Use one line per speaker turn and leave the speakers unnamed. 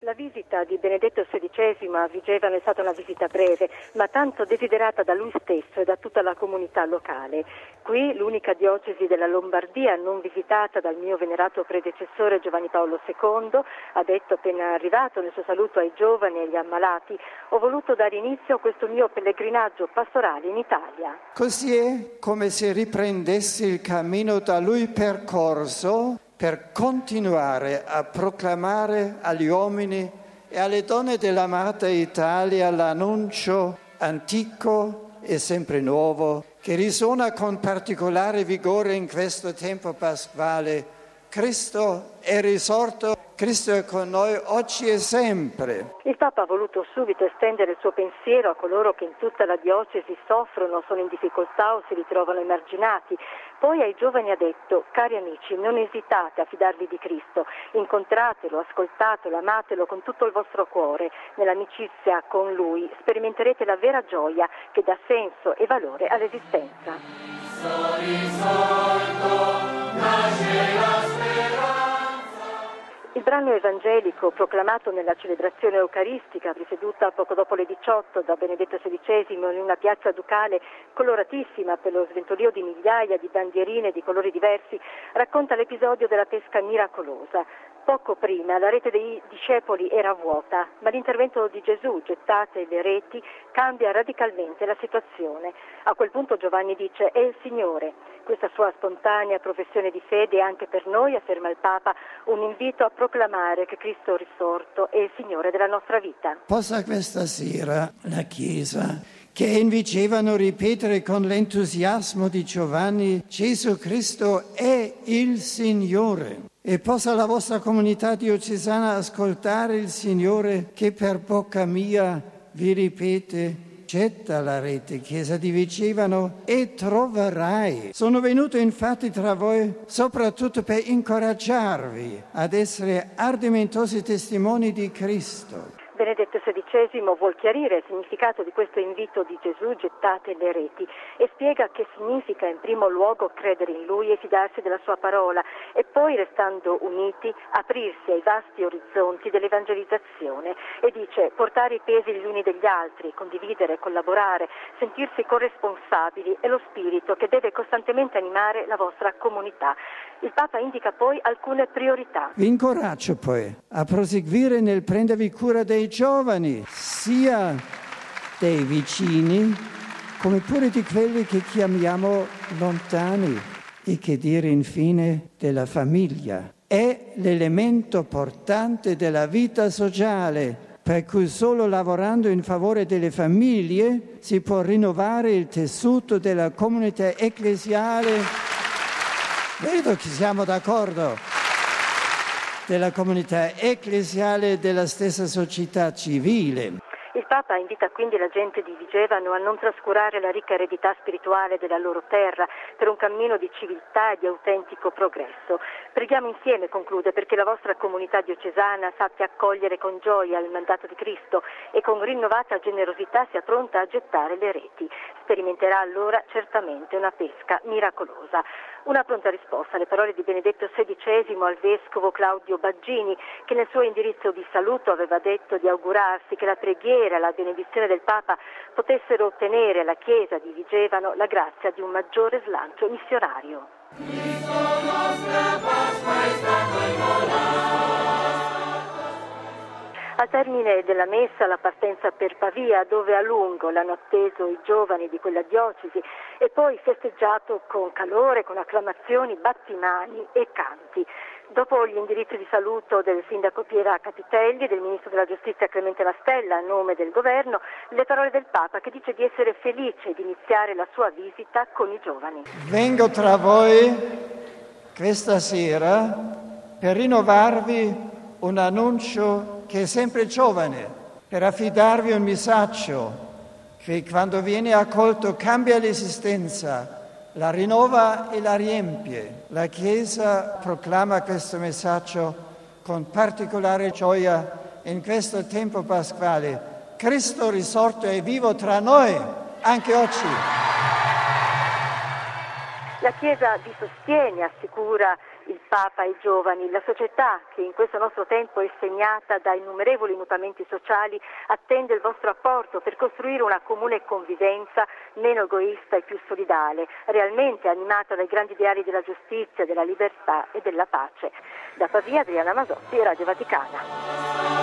La visita di Benedetto XVI a Vigevano è stata una visita breve, ma tanto desiderata da lui stesso e da tutta la comunità locale. Qui, l'unica diocesi della Lombardia non visitata dal mio venerato predecessore Giovanni Paolo II, ha detto appena arrivato nel suo saluto ai giovani e agli ammalati: ho voluto dare inizio a questo mio pellegrinaggio pastorale in Italia.
Così è come se riprendessi il cammino da lui percorso per continuare a proclamare agli uomini e alle donne dell'amata Italia l'annuncio antico e sempre nuovo che risuona con particolare vigore in questo tempo pasquale. Cristo è risorto, Cristo è con noi oggi e sempre.
Il Papa ha voluto subito estendere il suo pensiero a coloro che in tutta la diocesi soffrono, sono in difficoltà o si ritrovano emarginati. Poi ai giovani ha detto: cari amici, non esitate a fidarvi di Cristo, incontratelo, ascoltatelo, amatelo con tutto il vostro cuore. Nell'amicizia con Lui sperimenterete la vera gioia che dà senso e valore all'esistenza. Il brano evangelico proclamato nella celebrazione eucaristica, presieduta poco dopo le 18 da Benedetto XVI in una piazza ducale coloratissima per lo sventolio di migliaia di bandierine di colori diversi, racconta l'episodio della pesca miracolosa. Poco prima la rete dei discepoli era vuota, ma l'intervento di Gesù, gettate le reti, cambia radicalmente la situazione. A quel punto Giovanni dice: è il Signore. Questa sua spontanea professione di fede è anche per noi, afferma il Papa, un invito a proclamare che Cristo risorto è il Signore della nostra vita.
Possa questa sera la Chiesa, che invicevano ripetere con l'entusiasmo di Giovanni: Gesù Cristo è il Signore. E possa la vostra comunità diocesana ascoltare il Signore che per bocca mia vi ripete: getta la rete, Chiesa di Vigevano, e troverai. Sono venuto infatti tra voi soprattutto per incoraggiarvi ad essere ardimentosi testimoni di Cristo.
Benedetto XVI vuol chiarire il significato di questo invito di Gesù: gettate le reti, e spiega che significa in primo luogo credere in Lui e fidarsi della Sua parola, e poi, restando uniti, aprirsi ai vasti orizzonti dell'evangelizzazione. E dice: portare i pesi gli uni degli altri, condividere, collaborare, sentirsi corresponsabili è lo spirito che deve costantemente animare la vostra comunità. Il Papa indica poi alcune priorità.
Vi incoraggio poi a proseguire nel prendervi cura dei giovani, sia dei vicini come pure di quelli che chiamiamo lontani, e che dire infine della famiglia. È l'elemento portante della vita sociale, per cui solo lavorando in favore delle famiglie si può rinnovare il tessuto della comunità ecclesiale. Vedo che siamo d'accordo. Della comunità ecclesiale e della stessa società civile.
Il Papa invita quindi la gente di Vigevano a non trascurare la ricca eredità spirituale della loro terra per un cammino di civiltà e di autentico progresso. Preghiamo insieme, conclude, perché la vostra comunità diocesana sappia accogliere con gioia il mandato di Cristo e con rinnovata generosità sia pronta a gettare le reti. Sperimenterà allora certamente una pesca miracolosa. Una pronta risposta alle parole di Benedetto XVI al vescovo Claudio Baggini, che nel suo indirizzo di saluto aveva detto di augurarsi che la preghiera e la benedizione del Papa potessero ottenere alla Chiesa di Vigevano la grazia di un maggiore slancio missionario. Al termine della messa la partenza per Pavia, dove a lungo l'hanno atteso i giovani di quella diocesi, e poi festeggiato con calore, con acclamazioni, battimani e canti. Dopo gli indirizzi di saluto del sindaco Piera Capitelli e del ministro della giustizia Clemente Mastella a nome del governo, le parole del Papa, che dice di essere felice di iniziare la sua visita con i giovani.
Vengo tra voi questa sera per rinnovarvi un annuncio che è sempre giovane, per affidarvi un messaggio che quando viene accolto cambia l'esistenza, la rinnova e la riempie. La Chiesa proclama questo messaggio con particolare gioia in questo tempo pasquale. Cristo risorto è vivo tra noi, anche oggi.
La Chiesa vi sostiene, assicura il Papa e i giovani, la società che in questo nostro tempo è segnata da innumerevoli mutamenti sociali attende il vostro apporto per costruire una comune convivenza meno egoista e più solidale, realmente animata dai grandi ideali della giustizia, della libertà e della pace. Da Pavia, Adriana Masotti, Radio Vaticana.